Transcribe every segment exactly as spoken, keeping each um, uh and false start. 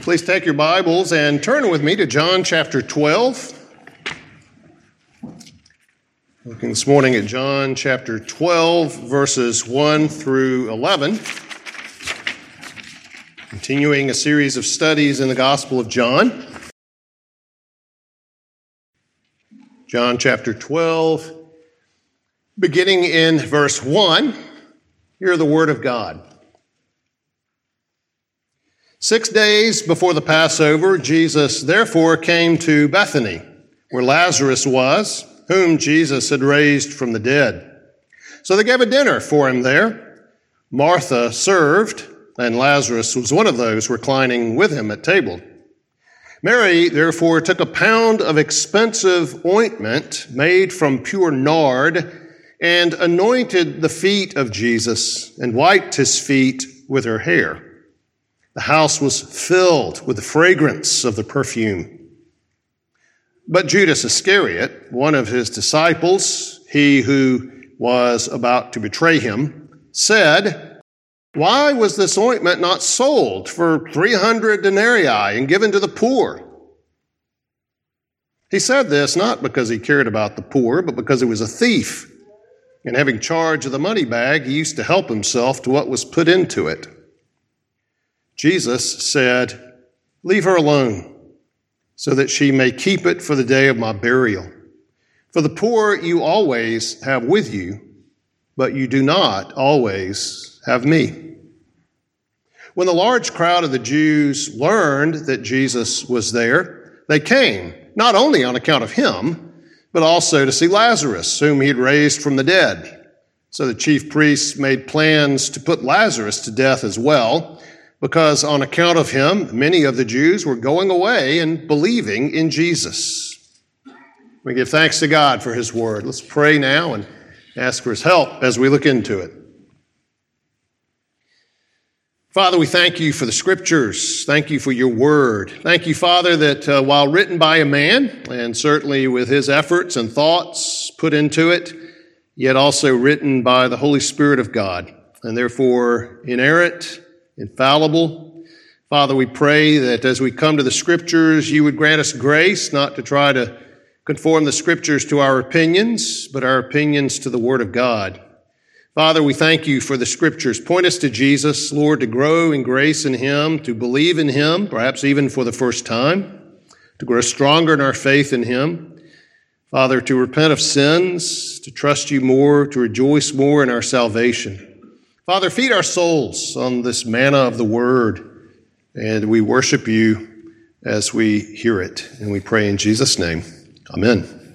Please take your Bibles and turn with me to John chapter twelve. Looking this morning at John chapter twelve, verses one through eleven. Continuing a series of studies in the Gospel of John. John chapter twelve, beginning in verse one, hear the word of God. Six days before the Passover, Jesus therefore came to Bethany, where Lazarus was, whom Jesus had raised from the dead. So they gave a dinner for him there. Martha served, and Lazarus was one of those reclining with him at table. Mary therefore took a pound of expensive ointment made from pure nard and anointed the feet of Jesus and wiped his feet with her hair. The house was filled with the fragrance of the perfume. But Judas Iscariot, one of his disciples, he who was about to betray him, said, "Why was this ointment not sold for three hundred denarii and given to the poor?" He said this not because he cared about the poor, but because he was a thief. And having charge of the money bag, he used to help himself to what was put into it. Jesus said, "Leave her alone, so that she may keep it for the day of my burial. For the poor you always have with you, but you do not always have me." When the large crowd of the Jews learned that Jesus was there, they came, not only on account of him, but also to see Lazarus, whom he had raised from the dead. So the chief priests made plans to put Lazarus to death as well, because on account of him, many of the Jews were going away and believing in Jesus. We give thanks to God for his word. Let's pray now and ask for his help as we look into it. Father, we thank you for the scriptures. Thank you for your word. Thank you, Father, that uh, while written by a man, and certainly with his efforts and thoughts put into it, yet also written by the Holy Spirit of God, and therefore inerrant, infallible. Father, we pray that as we come to the scriptures, you would grant us grace not to try to conform the scriptures to our opinions, but our opinions to the word of God. Father, we thank you for the scriptures. Point us to Jesus, Lord, to grow in grace in him, to believe in him, perhaps even for the first time, to grow stronger in our faith in him. Father, to repent of sins, to trust you more, to rejoice more in our salvation. Father, feed our souls on this manna of the word, and we worship you as we hear it. And we pray in Jesus' name. Amen.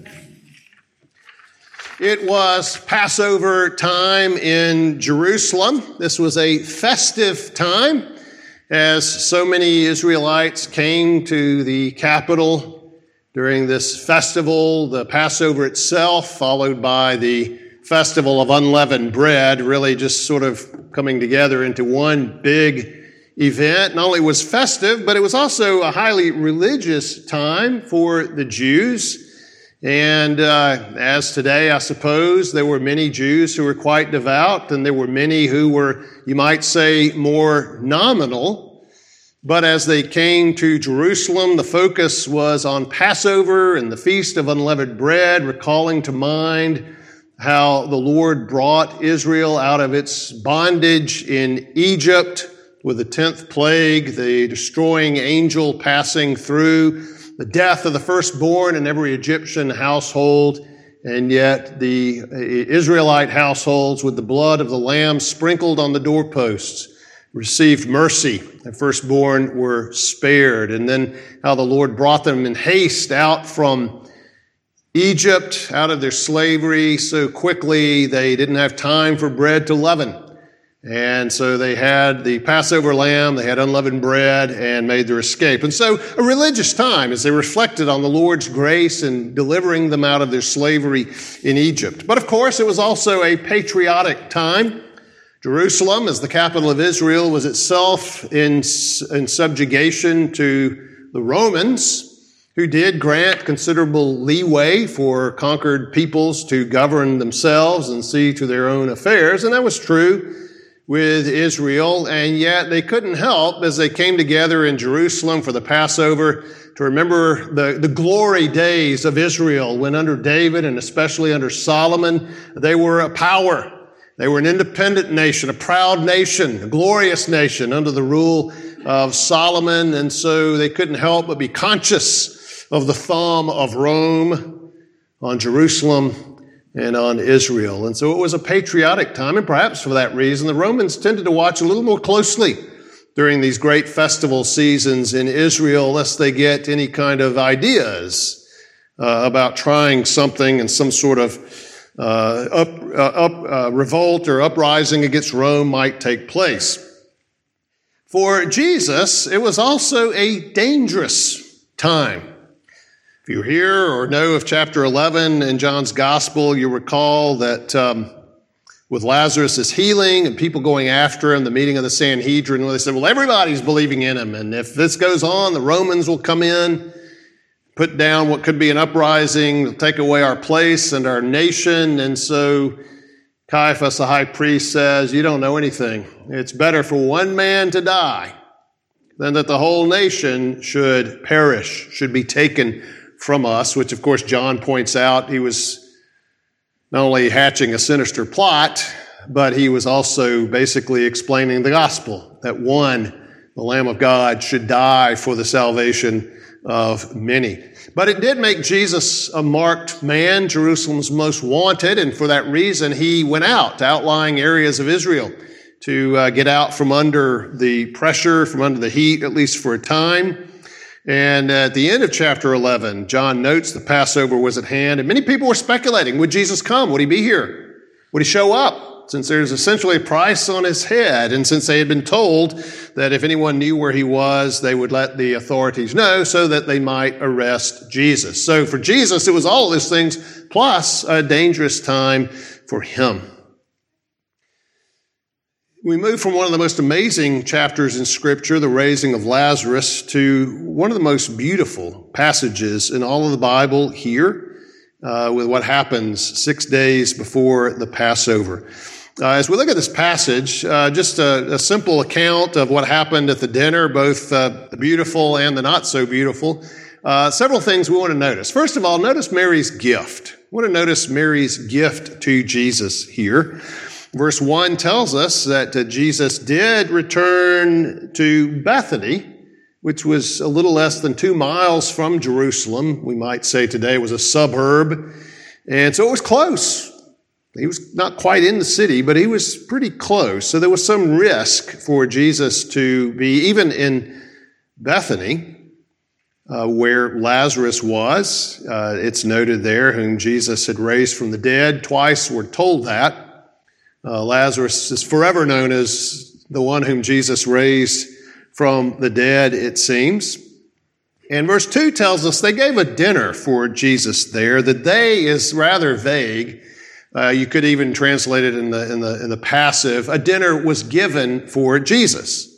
It was Passover time in Jerusalem. This was a festive time, as so many Israelites came to the capital during this festival, the Passover itself, followed by the Festival of Unleavened Bread, really just sort of coming together into one big event. Not only was festive, but it was also a highly religious time for the Jews. And uh, as today, I suppose, there were many Jews who were quite devout, and there were many who were, you might say, more nominal. But as they came to Jerusalem, the focus was on Passover and the Feast of Unleavened Bread, recalling to mind how the Lord brought Israel out of its bondage in Egypt with the tenth plague, the destroying angel passing through, the death of the firstborn in every Egyptian household, and yet the Israelite households with the blood of the lamb sprinkled on the doorposts received mercy. The firstborn were spared. And then how the Lord brought them in haste out from Egypt, out of their slavery so quickly they didn't have time for bread to leaven. And so they had the Passover lamb, they had unleavened bread, and made their escape. And so a religious time as they reflected on the Lord's grace in delivering them out of their slavery in Egypt. But of course, it was also a patriotic time. Jerusalem, as the capital of Israel, was itself in, in subjugation to the Romans, who did grant considerable leeway for conquered peoples to govern themselves and see to their own affairs. And that was true with Israel, and yet they couldn't help, as they came together in Jerusalem for the Passover, to remember the, the glory days of Israel when under David and especially under Solomon, they were a power. They were an independent nation, a proud nation, a glorious nation under the rule of Solomon, and so they couldn't help but be conscious of the thumb of Rome on Jerusalem and on Israel. And so it was a patriotic time, and perhaps for that reason, the Romans tended to watch a little more closely during these great festival seasons in Israel, lest they get any kind of ideas uh, about trying something and some sort of uh, up, uh, up uh, revolt or uprising against Rome might take place. For Jesus, it was also a dangerous time. If you hear or know of chapter eleven in John's Gospel, you recall that um, with Lazarus' healing and people going after him, the meeting of the Sanhedrin, where they said, well, everybody's believing in him, and if this goes on, the Romans will come in, put down what could be an uprising, take away our place and our nation. And so Caiaphas, the high priest, says, you don't know anything. It's better for one man to die than that the whole nation should perish, should be taken from us, which of course John points out he was not only hatching a sinister plot, but he was also basically explaining the gospel, that one, the Lamb of God, should die for the salvation of many. But it did make Jesus a marked man, Jerusalem's most wanted, and for that reason he went out to outlying areas of Israel to uh, get out from under the pressure, from under the heat, at least for a time. And at the end of chapter eleven, John notes the Passover was at hand, and many people were speculating, would Jesus come? Would he be here? Would he show up? Since there's essentially a price on his head, and since they had been told that if anyone knew where he was, they would let the authorities know so that they might arrest Jesus. So for Jesus, it was all of those things, plus a dangerous time for him. We move from one of the most amazing chapters in Scripture, the raising of Lazarus, to one of the most beautiful passages in all of the Bible here, uh, with what happens six days before the Passover. Uh, as we look at this passage, uh, just a, a simple account of what happened at the dinner, both uh, the beautiful and the not so beautiful. Uh, several things we want to notice. First of all, notice Mary's gift. We want to notice Mary's gift to Jesus here. Verse one tells us that uh, Jesus did return to Bethany, which was a little less than two miles from Jerusalem. We might say today it was a suburb. And so it was close. He was not quite in the city, but he was pretty close. So there was some risk for Jesus to be even in Bethany, uh, where Lazarus was. Uh, it's noted there, whom Jesus had raised from the dead. Twice we're told that. Uh, Lazarus is forever known as the one whom Jesus raised from the dead, it seems. And verse two tells us they gave a dinner for Jesus there. The they is rather vague. Uh, you could even translate it in the, in the, in the passive. A dinner was given for Jesus.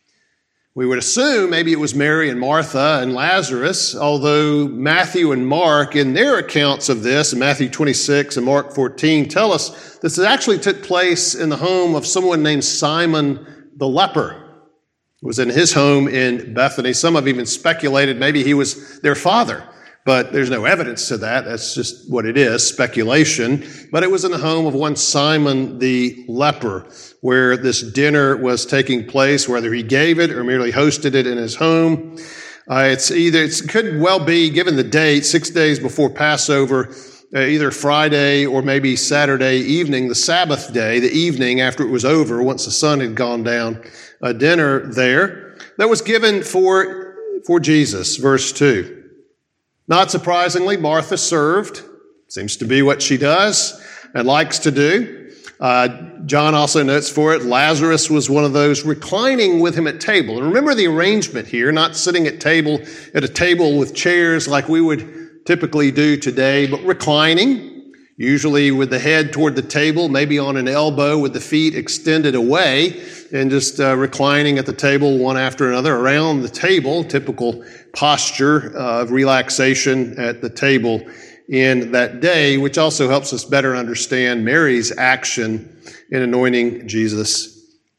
We would assume maybe it was Mary and Martha and Lazarus, although Matthew and Mark, in their accounts of this, in Matthew twenty-six and Mark fourteen, tell us this actually took place in the home of someone named Simon the leper. It was in his home in Bethany. Some have even speculated maybe he was their father, but there's no evidence to that. That's just what it is, speculation. But it was in the home of one Simon the leper, where this dinner was taking place, whether he gave it or merely hosted it in his home. Uh, it's either, it could well be, given the date, six days before Passover, uh, either Friday or maybe Saturday evening, the Sabbath day, the evening after it was over, once the sun had gone down, a dinner there that was given for, for Jesus, verse two. Not surprisingly, Martha served. Seems to be what she does and likes to do. Uh, John also notes for it, Lazarus was one of those reclining with him at table. And remember the arrangement here, not sitting at table at a table with chairs like we would typically do today, but reclining, usually with the head toward the table, maybe on an elbow with the feet extended away, and just uh, reclining at the table one after another around the table, typical posture of relaxation at the table in that day, which also helps us better understand Mary's action in anointing Jesus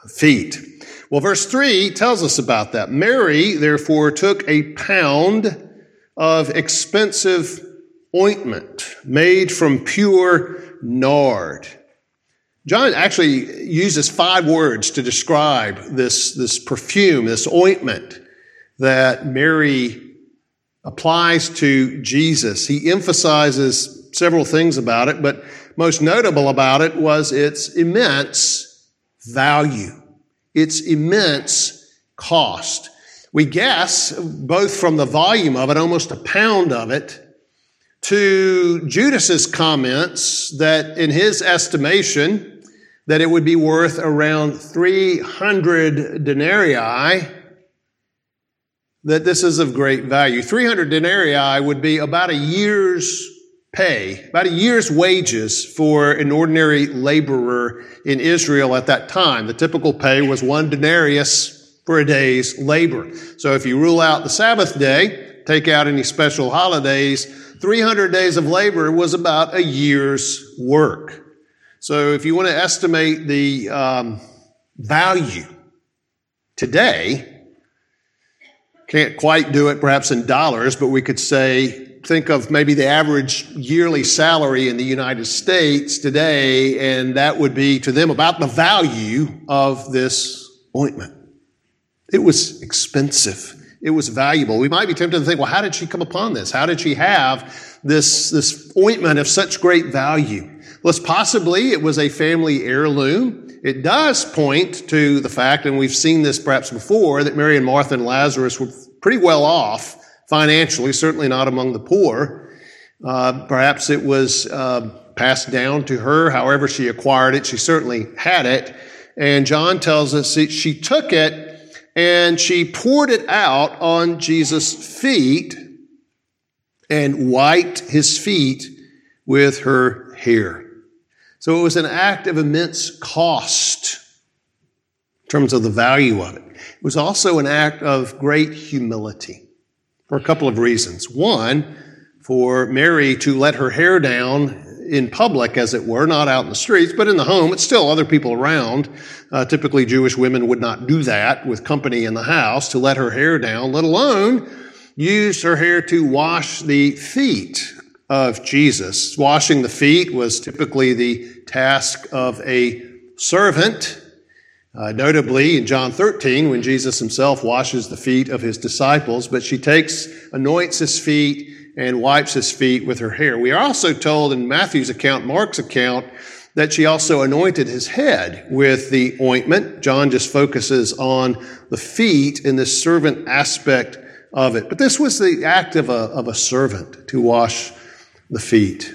feet. Well, verse three tells us about that. Mary, therefore, took a pound of expensive ointment made from pure nard. John actually uses five words to describe this, this perfume, this ointment that Mary applies to Jesus. He emphasizes several things about it, but most notable about it was its immense value, its immense cost. We guess, both from the volume of it, almost a pound of it, to Judas's comments that in his estimation, that it would be worth around three hundred denarii, that this is of great value. three hundred denarii would be about a year's pay, about a year's wages for an ordinary laborer in Israel at that time. The typical pay was one denarius for a day's labor. So if you rule out the Sabbath day, take out any special holidays, three hundred days of labor was about a year's work. So if you want to estimate the um, value today, can't quite do it perhaps in dollars, but we could say, think of maybe the average yearly salary in the United States today, and that would be to them about the value of this ointment. It was expensive. It was valuable. We might be tempted to think, well, how did she come upon this? How did she have this, this ointment of such great value? Well, possibly it was a family heirloom. It does point to the fact, and we've seen this perhaps before, that Mary and Martha and Lazarus were pretty well off financially, certainly not among the poor. Uh, perhaps it was uh, passed down to her. However she acquired it, she certainly had it. And John tells us that she took it and she poured it out on Jesus' feet and wiped his feet with her hair. So it was an act of immense cost in terms of the value of it. It was also an act of great humility for a couple of reasons. One, for Mary to let her hair down in public, as it were, not out in the streets, but in the home. It's still other people around. Uh, typically, Jewish women would not do that with company in the house, to let her hair down, let alone use her hair to wash the feet of Jesus. Washing the feet was typically the task of a servant. Uh, notably, in John thirteen, when Jesus himself washes the feet of his disciples, but she takes, anoints his feet, and wipes his feet with her hair. We are also told in Matthew's account, Mark's account, that she also anointed his head with the ointment. John just focuses on the feet in this servant aspect of it. But this was the act of a, of a servant, to wash the feet.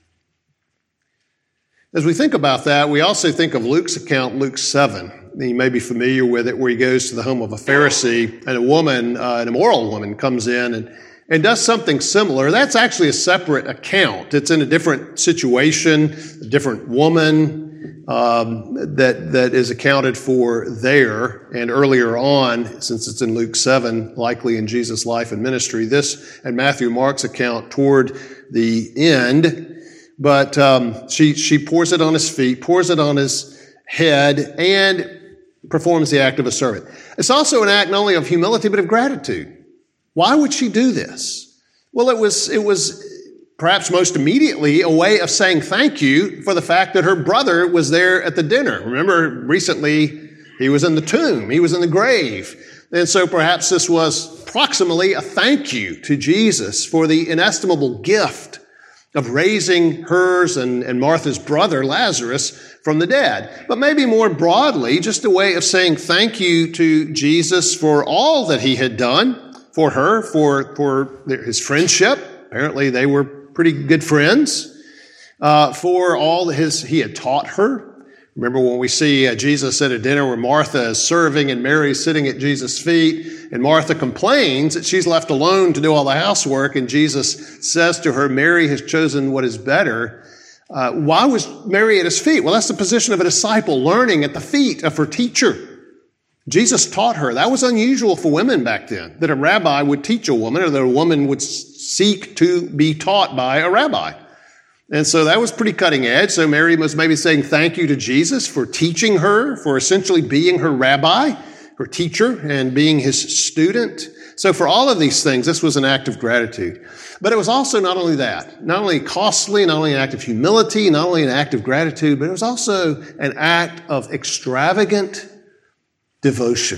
As we think about that, we also think of Luke's account, Luke seven. You may be familiar with it, where he goes to the home of a Pharisee, and a woman, uh, an immoral woman, comes in and, and does something similar. That's actually a separate account. It's in a different situation, a different woman um, that that is accounted for there. And earlier on, since it's in Luke seven, likely in Jesus' life and ministry, this and Matthew and Mark's account toward the end. But um, she she pours it on his feet, pours it on his head, and performs the act of a servant. It's also an act not only of humility, but of gratitude. Why would she do this? Well, it was it was perhaps most immediately a way of saying thank you for the fact that her brother was there at the dinner. Remember, recently he was in the tomb, he was in the grave. And so perhaps this was proximally a thank you to Jesus for the inestimable gift of raising hers and, and Martha's brother, Lazarus, from the dead. But maybe more broadly, just a way of saying thank you to Jesus for all that he had done for her, for, for his friendship. Apparently they were pretty good friends. Uh, for all his, he had taught her. Remember when we see uh, Jesus at a dinner where Martha is serving and Mary sitting at Jesus' feet, and Martha complains that she's left alone to do all the housework, and Jesus says to her, Mary has chosen what is better. Uh, why was Mary at his feet? Well, that's the position of a disciple, learning at the feet of her teacher. Jesus taught her. That was unusual for women back then, that a rabbi would teach a woman, or that a woman would seek to be taught by a rabbi. And so that was pretty cutting edge. So Mary was maybe saying thank you to Jesus for teaching her, for essentially being her rabbi, her teacher, and being his student. So for all of these things, this was an act of gratitude. But it was also not only that, not only costly, not only an act of humility, not only an act of gratitude, but it was also an act of extravagant devotion,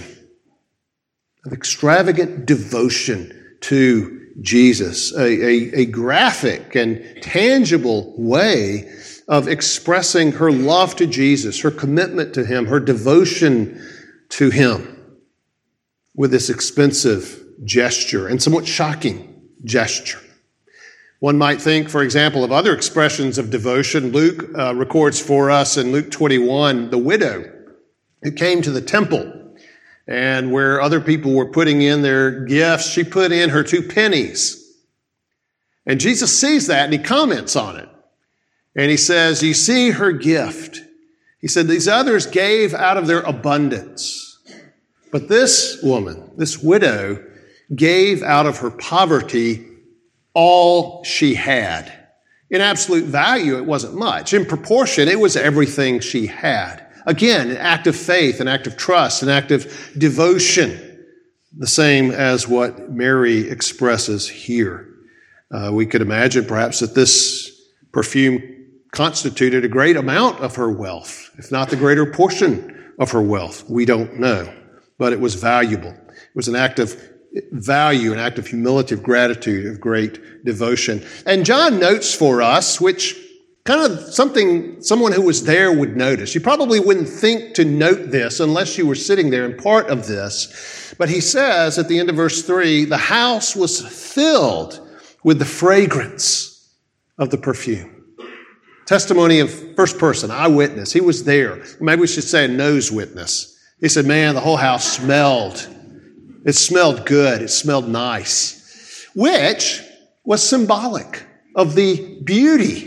of extravagant devotion to Jesus, a, a, a graphic and tangible way of expressing her love to Jesus, her commitment to him, her devotion to him with this expensive gesture and somewhat shocking gesture. One might think, for example, of other expressions of devotion. Luke uh, records for us in Luke twenty-one, the widow who came to the temple, and where other people were putting in their gifts, she put in her two pennies. And Jesus sees that and he comments on it. And he says, you see her gift. He said, these others gave out of their abundance. But this woman, this widow, gave out of her poverty all she had. In absolute value, it wasn't much. In proportion, it was everything she had. Again, an act of faith, an act of trust, an act of devotion, the same as what Mary expresses here. Uh, we could imagine perhaps that this perfume constituted a great amount of her wealth, if not the greater portion of her wealth. We don't know, but it was valuable. It was an act of value, an act of humility, of gratitude, of great devotion. And John notes for us, which kind of something someone who was there would notice. You probably wouldn't think to note this unless you were sitting there and part of this. But he says at the end of verse three, the house was filled with the fragrance of the perfume. Testimony of first person, eyewitness. He was there. Maybe we should say a nose witness. He said, man, the whole house smelled. It smelled good. It smelled nice, which was symbolic of the beauty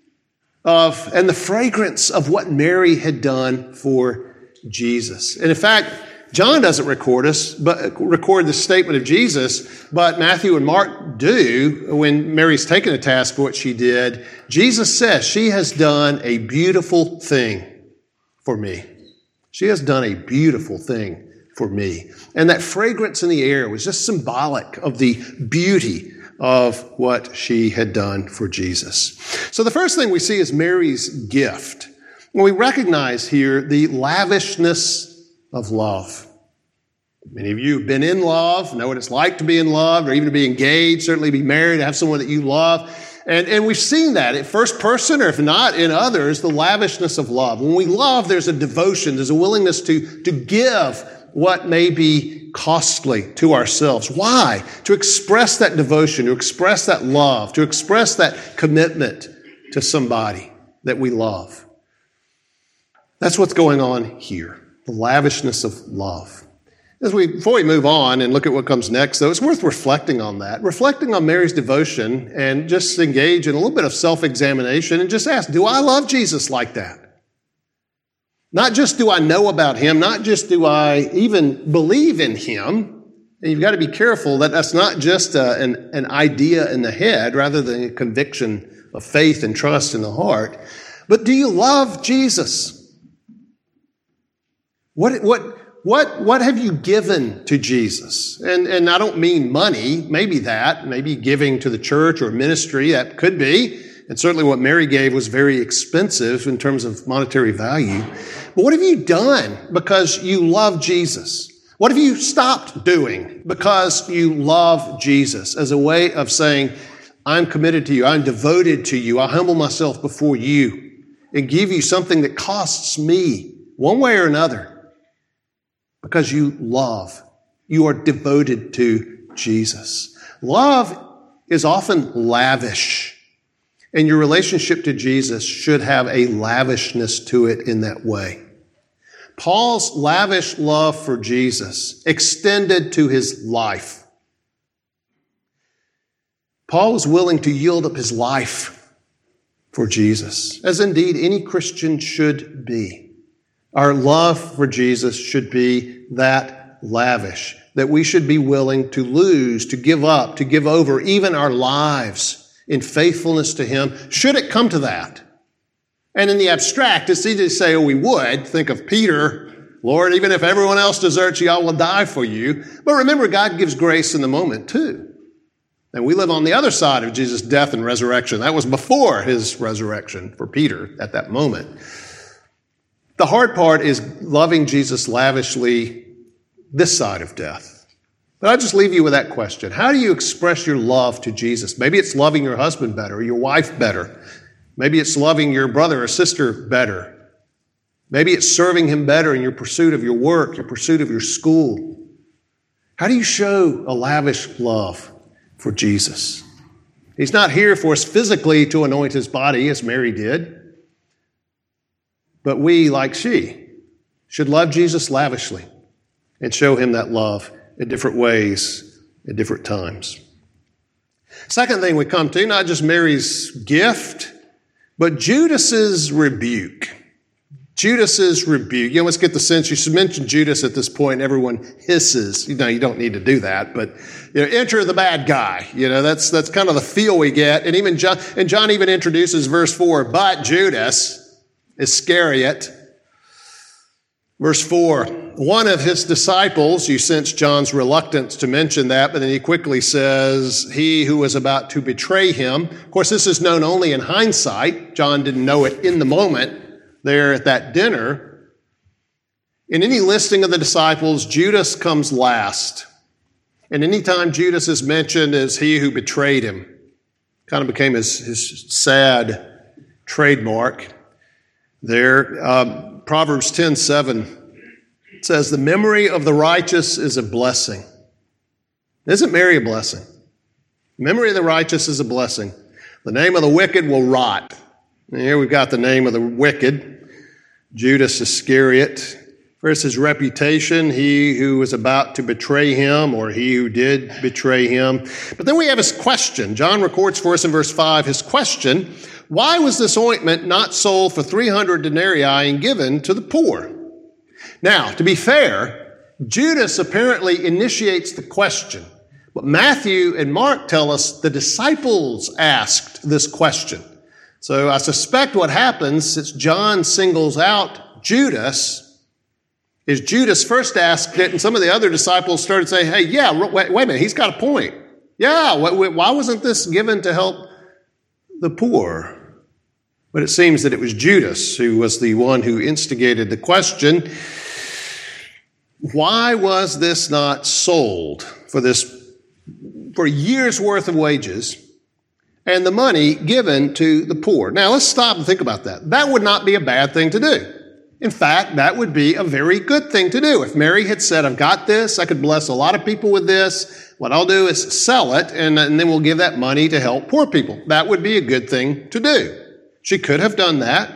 of and the fragrance of what Mary had done for Jesus. And in fact, John doesn't record us, but record the statement of Jesus, but Matthew and Mark do. When Mary's taken a task for what she did, Jesus says, she has done a beautiful thing for me. She has done a beautiful thing for me. And that fragrance in the air was just symbolic of the beauty of what she had done for Jesus. So the first thing we see is Mary's gift. And we recognize here the lavishness of love. Many of you have been in love, know what it's like to be in love, or even to be engaged, certainly be married, to have someone that you love. And, and we've seen that in first person, or if not in others, the lavishness of love. When we love, there's a devotion, there's a willingness to, to give what may be costly to ourselves. Why? To express that devotion, to express that love, to express that commitment to somebody that we love. That's what's going on here, the lavishness of love. As we, before we move on and look at what comes next, though, it's worth reflecting on that, reflecting on Mary's devotion and just engage in a little bit of self-examination and just ask, do I love Jesus like that? Not just do I know about him, not just do I even believe in him. And you've got to be careful that that's not just a, an, an idea in the head rather than a conviction of faith and trust in the heart. But do you love Jesus? What, what, what, what have you given to Jesus? And, and I don't mean money, maybe that, maybe giving to the church or ministry, that could be. And certainly what Mary gave was very expensive in terms of monetary value. But what have you done because you love Jesus? What have you stopped doing because you love Jesus as a way of saying, I'm committed to you, I'm devoted to you, I humble myself before you and give you something that costs me one way or another because you love. You are devoted to Jesus. Love is often lavish. And your relationship to Jesus should have a lavishness to it in that way. Paul's lavish love for Jesus extended to his life. Paul was willing to yield up his life for Jesus, as indeed any Christian should be. Our love for Jesus should be that lavish, that we should be willing to lose, to give up, to give over even our lives in faithfulness to him, should it come to that. And in the abstract, it's easy to say, oh, we would. Think of Peter, Lord, even if everyone else deserts you, I will die for you. But remember, God gives grace in the moment too. And we live on the other side of Jesus' death and resurrection. That was before his resurrection for Peter at that moment. The hard part is loving Jesus lavishly this side of death. But I'll just leave you with that question. How do you express your love to Jesus? Maybe it's loving your husband better, or your wife better. Maybe it's loving your brother or sister better. Maybe it's serving him better in your pursuit of your work, your pursuit of your school. How do you show a lavish love for Jesus? He's not here for us physically to anoint his body, as Mary did. But we, like she, should love Jesus lavishly and show him that love in different ways at different times. Second thing we come to, not just Mary's gift, but Judas's rebuke. Judas's rebuke. You always get the sense you should mention Judas at this point, everyone hisses. You know, you don't need to do that, but you know, enter the bad guy. You know, that's that's kind of the feel we get. And even John, and John even introduces verse four, but Judas Iscariot. Verse four, one of his disciples, you sense John's reluctance to mention that, but then he quickly says, he who was about to betray him. Of course, this is known only in hindsight. John didn't know it in the moment there at that dinner. In any listing of the disciples, Judas comes last. And anytime Judas is mentioned as he who betrayed him, kind of became his, his sad trademark there. Um, Proverbs ten seven says, the memory of the righteous is a blessing. Isn't Mary a blessing? The memory of the righteous is a blessing. The name of the wicked will rot. And here we've got the name of the wicked, Judas Iscariot. First, his reputation, he who was about to betray him, or he who did betray him. But then we have his question. John records for us in verse five his question, why was this ointment not sold for three hundred denarii and given to the poor? Now, to be fair, Judas apparently initiates the question. But Matthew and Mark tell us the disciples asked this question. So I suspect what happens, since John singles out Judas, is Judas first asked it, and some of the other disciples started saying, hey, yeah, wait, wait a minute, he's got a point. Yeah, why wasn't this given to help the poor? But it seems that it was Judas who was the one who instigated the question, why was this not sold for this, for a year's worth of wages, and the money given to the poor? Now, let's stop and think about that. That would not be a bad thing to do. In fact, that would be a very good thing to do. If Mary had said, I've got this, I could bless a lot of people with this, what I'll do is sell it, and, and then we'll give that money to help poor people. That would be a good thing to do. She could have done that.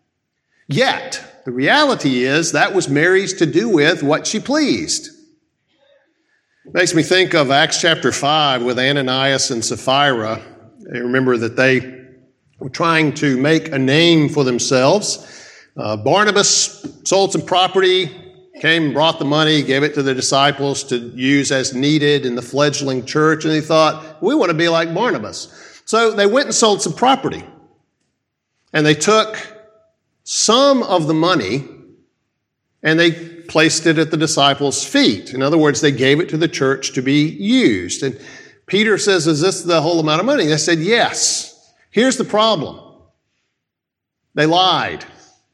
Yet, the reality is that was Mary's to do with what she pleased. Makes me think of Acts chapter five with Ananias and Sapphira. I remember that they were trying to make a name for themselves. Uh, Barnabas sold some property, came, brought the money, gave it to the disciples to use as needed in the fledgling church, and they thought, we want to be like Barnabas. So they went and sold some property. And they took some of the money and they placed it at the disciples' feet. In other words, they gave it to the church to be used. And Peter says, is this the whole amount of money? They said, yes. Here's the problem. They lied.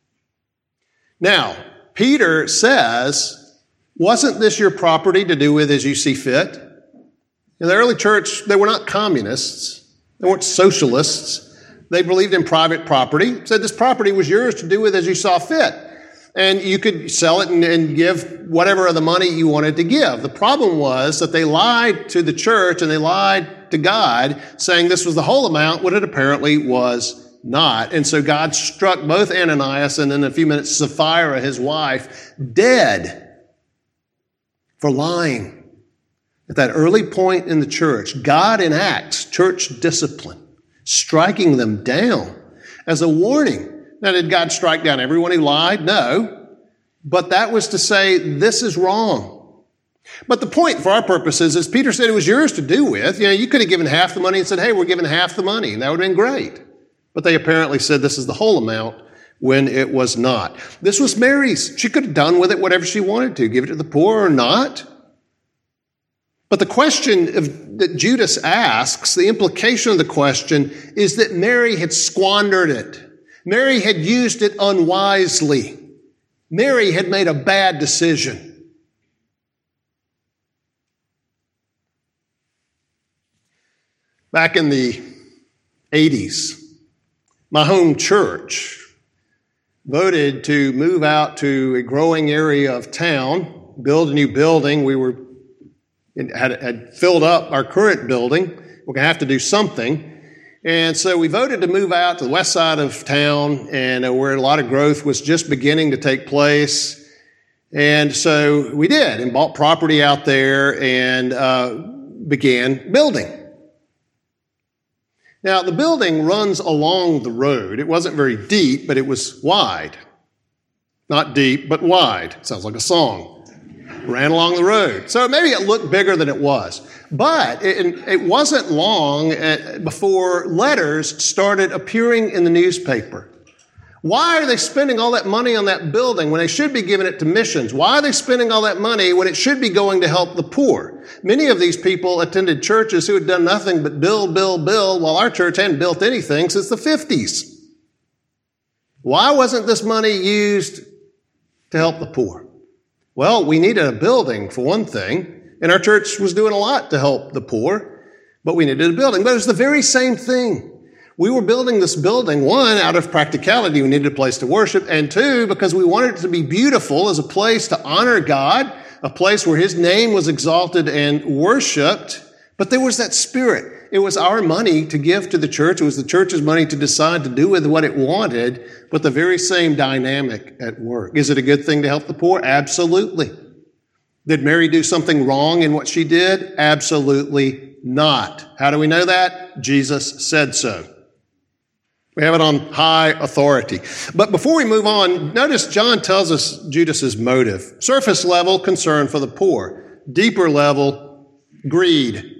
Now, Peter says, wasn't this your property to do with as you see fit? In the early church, they were not communists. They weren't socialists. They believed in private property, said this property was yours to do with as you saw fit. And you could sell it and, and give whatever of the money you wanted to give. The problem was that they lied to the church and they lied to God, saying this was the whole amount, when it apparently was not. And so God struck both Ananias and in a few minutes Sapphira, his wife, dead for lying. At that early point in the church, God enacts church discipline, striking them down as a warning. Now, did God strike down everyone who lied? No. But that was to say, this is wrong. But the point for our purposes is Peter said it was yours to do with. You know, you could have given half the money and said, hey, we're giving half the money, and that would have been great. But they apparently said this is the whole amount when it was not. This was Mary's. She could have done with it whatever she wanted to, give it to the poor or not. But the question of, that Judas asks, the implication of the question, is that Mary had squandered it. Mary had used it unwisely. Mary had made a bad decision. Back in the eighties, my home church voted to move out to a growing area of town, build a new building. We were had, had filled up our current building. We're going to have to do something. And so we voted to move out to the west side of town, and uh, where a lot of growth was just beginning to take place. And so we did, and bought property out there and uh, began building. Now, the building runs along the road. It wasn't very deep, but it was wide. Not deep, but wide. Sounds like a song. Ran along the road. So maybe it looked bigger than it was. But it, it wasn't long before letters started appearing in the newspaper. Why are they spending all that money on that building when they should be giving it to missions? Why are they spending all that money when it should be going to help the poor? Many of these people attended churches who had done nothing but build, build, build, while our church hadn't built anything since the fifties. Why wasn't this money used to help the poor? Well, we needed a building, for one thing, and our church was doing a lot to help the poor, but we needed a building. But it was the very same thing. We were building this building, one, out of practicality, we needed a place to worship, and two, because we wanted it to be beautiful as a place to honor God, a place where His name was exalted and worshiped. But there was that spirit. It was our money to give to the church. It was the church's money to decide to do with what it wanted, but the very same dynamic at work. Is it a good thing to help the poor? Absolutely. Did Mary do something wrong in what she did? Absolutely not. How do we know that? Jesus said so. We have it on high authority. But before we move on, notice John tells us Judas's motive. Surface level, concern for the poor. Deeper level, greed.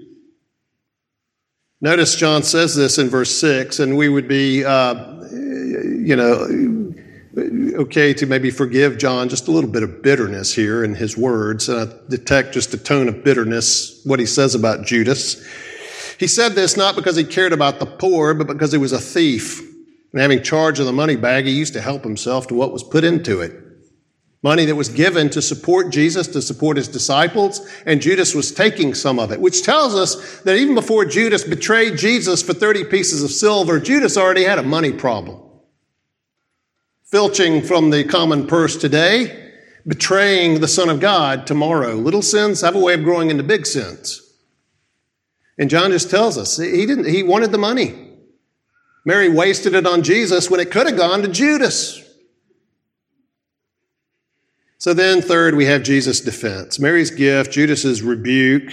Notice John says this in verse six, and we would be, uh, you know, okay to maybe forgive John just a little bit of bitterness here in his words. And I detect just a tone of bitterness, what he says about Judas. He said this not because he cared about the poor, but because he was a thief. And having charge of the money bag, he used to help himself to what was put into it. Money that was given to support Jesus, to support His disciples, and Judas was taking some of it, which tells us that even before Judas betrayed Jesus for thirty pieces of silver, Judas already had a money problem. Filching from the common purse today, betraying the Son of God tomorrow. Little sins have a way of growing into big sins. And John just tells us, he didn't, he wanted the money. Mary wasted it on Jesus when it could have gone to Judas. So then, third, we have Jesus' defense. Mary's gift, Judas's rebuke.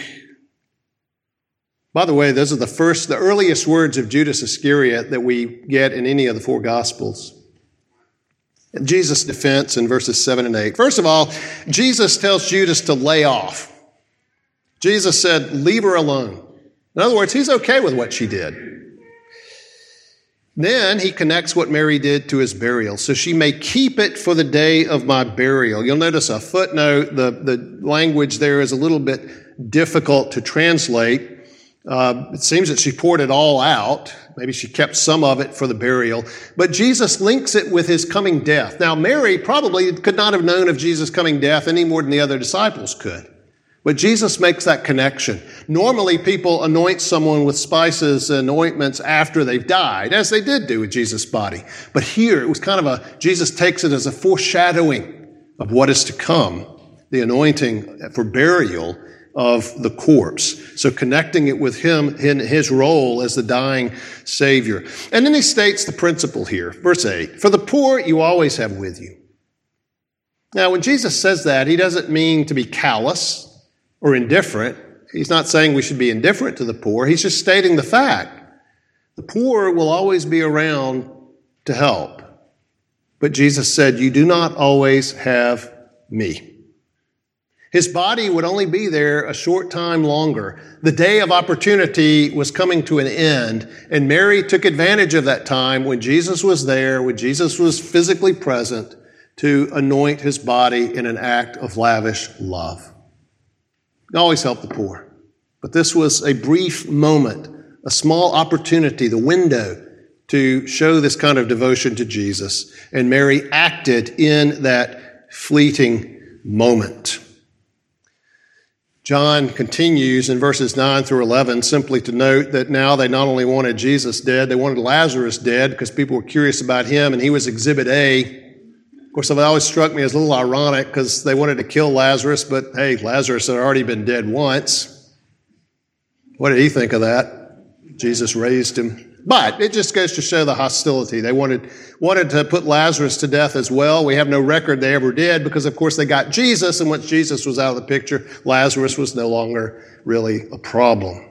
By the way, those are the first, the earliest words of Judas Iscariot that we get in any of the four Gospels. Jesus' defense in verses seven and eight. First of all, Jesus tells Judas to lay off. Jesus said, leave her alone. In other words, He's okay with what she did. Then he connects what Mary did to His burial. So she may keep it for the day of my burial. You'll notice a footnote. The, the language there is a little bit difficult to translate. Uh, it seems that she poured it all out. Maybe she kept some of it for the burial. But Jesus links it with His coming death. Now, Mary probably could not have known of Jesus' coming death any more than the other disciples could. But Jesus makes that connection. Normally, people anoint someone with spices and ointments after they've died, as they did do with Jesus' body. But here, it was kind of a, Jesus takes it as a foreshadowing of what is to come, the anointing for burial of the corpse. So connecting it with Him in His role as the dying Savior. And then He states the principle here, verse eight, for the poor you always have with you. Now, when Jesus says that, He doesn't mean to be callous or indifferent. He's not saying we should be indifferent to the poor. He's just stating the fact. The poor will always be around to help. But Jesus said, you do not always have me. His body would only be there a short time longer. The day of opportunity was coming to an end, and Mary took advantage of that time when Jesus was there, when Jesus was physically present, to anoint his body in an act of lavish love. Always help the poor. But this was a brief moment, a small opportunity, the window to show this kind of devotion to Jesus. And Mary acted in that fleeting moment. John continues in verses nine through eleven simply to note that now they not only wanted Jesus dead, they wanted Lazarus dead because people were curious about him, and he was Exhibit A. Of course, it always struck me as a little ironic because they wanted to kill Lazarus, but hey, Lazarus had already been dead once. What did he think of that? Jesus raised him. But it just goes to show the hostility. They wanted, wanted to put Lazarus to death as well. We have no record they ever did because, of course, they got Jesus, and once Jesus was out of the picture, Lazarus was no longer really a problem.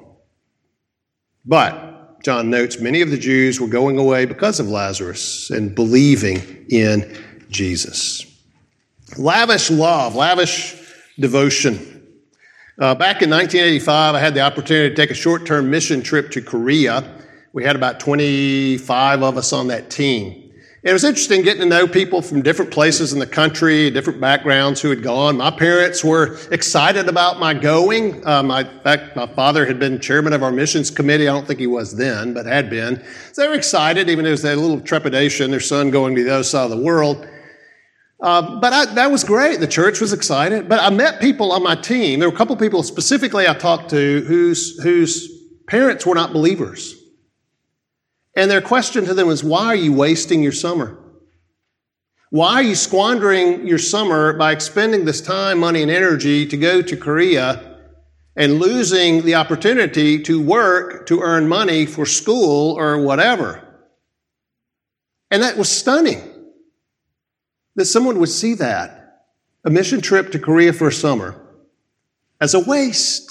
But, John notes, many of the Jews were going away because of Lazarus and believing in Jesus. Lavish love, lavish devotion. Uh, back in nineteen eighty-five, I had the opportunity to take a short-term mission trip to Korea. We had about twenty-five of us on that team. And it was interesting getting to know people from different places in the country, different backgrounds who had gone. My parents were excited about my going. Um, I, in fact, my father had been chairman of our missions committee. I don't think he was then, but had been. So they were excited, even though there was that little trepidation, their son going to the other side of the world. Uh, but I, that was great. The church was excited. But I met people on my team. There were a couple people specifically I talked to whose, whose parents were not believers. And their question to them was, why are you wasting your summer? Why are you squandering your summer by expending this time, money, and energy to go to Korea and losing the opportunity to work, to earn money for school or whatever? And that was stunning, that someone would see that, a mission trip to Korea for a summer, as a waste.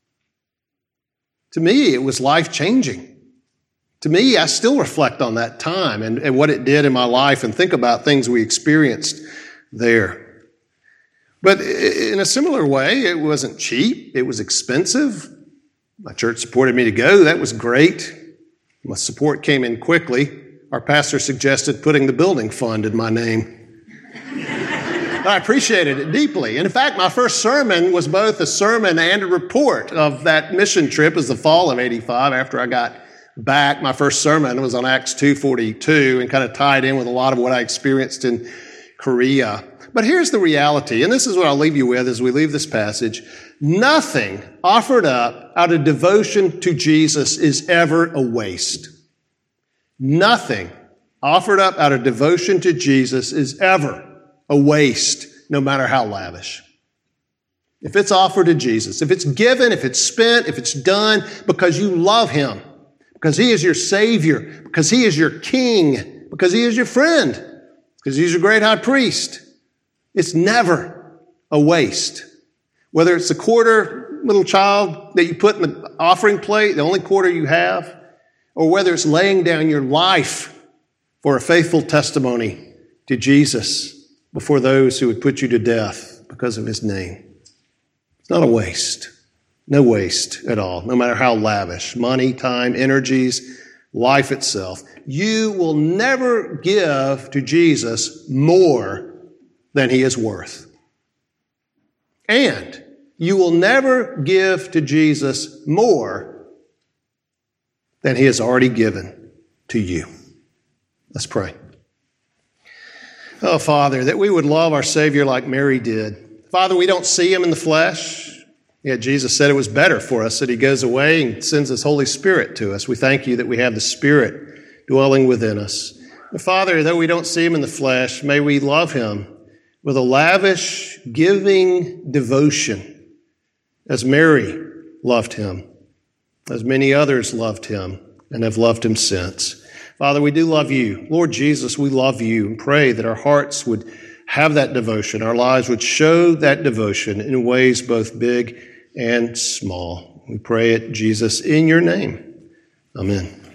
To me, it was life-changing. To me, I still reflect on that time and, and what it did in my life and think about things we experienced there. But in a similar way, it wasn't cheap. It was expensive. My church supported me to go. That was great. My support came in quickly. Our pastor suggested putting the building fund in my name. I appreciated it deeply. And in fact, my first sermon was both a sermon and a report of that mission trip. It was the fall of eighty-five after I got back. My first sermon was on Acts two forty-two and kind of tied in with a lot of what I experienced in Korea. But here's the reality, and this is what I'll leave you with as we leave this passage. Nothing offered up out of devotion to Jesus is ever a waste. Nothing offered up out of devotion to Jesus is ever a waste, no matter how lavish. If it's offered to Jesus, if it's given, if it's spent, if it's done because you love him, because he is your Savior, because he is your King, because he is your friend, because he's your great high priest, it's never a waste. Whether it's a quarter, little child, that you put in the offering plate, the only quarter you have, or whether it's laying down your life for a faithful testimony to Jesus before those who would put you to death because of his name. It's not a waste. No waste at all, no matter how lavish. Money, time, energies, life itself. You will never give to Jesus more than he is worth. And you will never give to Jesus more than he has already given to you. Let's pray. Oh, Father, that we would love our Savior like Mary did. Father, we don't see him in the flesh. Yet Jesus said it was better for us that he goes away and sends his Holy Spirit to us. We thank you that we have the Spirit dwelling within us. And Father, though we don't see him in the flesh, may we love him with a lavish, giving devotion as Mary loved him, as many others loved him and have loved him since. Father, we do love you. Lord Jesus, we love you and pray that our hearts would have that devotion. Our lives would show that devotion in ways both big and small. We pray it, Jesus, in your name. Amen.